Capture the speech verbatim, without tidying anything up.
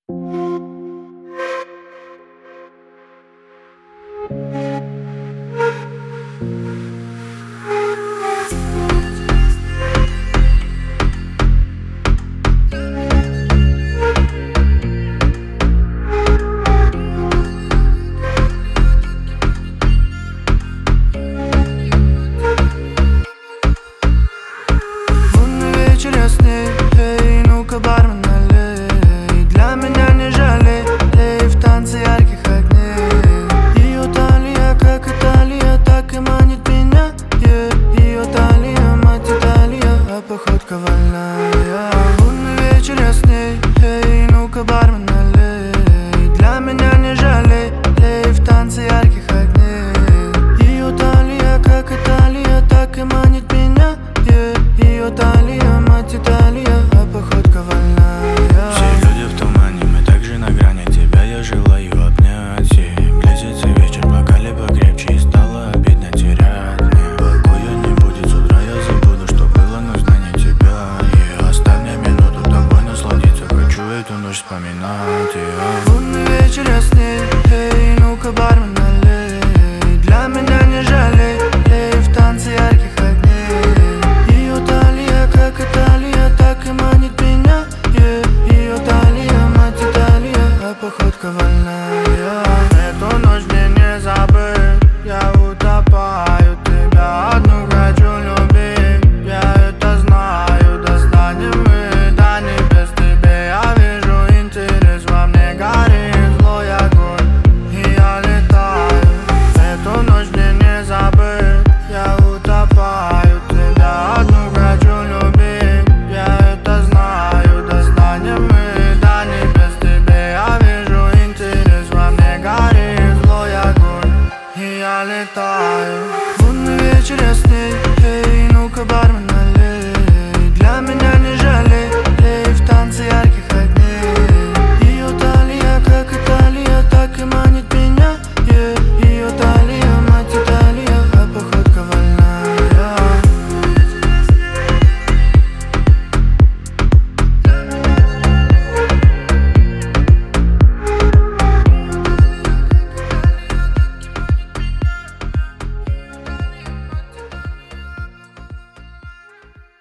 Эй, ну-ка, бармен, налей. Для меня не жалей, эй, в танце ярких огней. Ее талия, как Италия, так и манит меня, yeah. Ее талия, мать Италия, а походка вольная. Лунный вечер, я с ней, эй, ну-ка, бармен, налей. Для меня не жалей, эй, в танце ярких огней. Ее талия, как Италия, так и манит меня, yeah. Ее талия, мать Италия, а походка вольная. Все люди в тумане, мы также на грани. Тебя я желаю обнять, и близится вечер, бокали покрепче. И стало обидно терять мне. Покоя не будет, с утра я забуду, что было, но знание тебя. И оставь мне минуту тобой насладиться, хочу эту ночь вспоминать. Лунный вечер, я с ней, эй, ну-ка, бармен,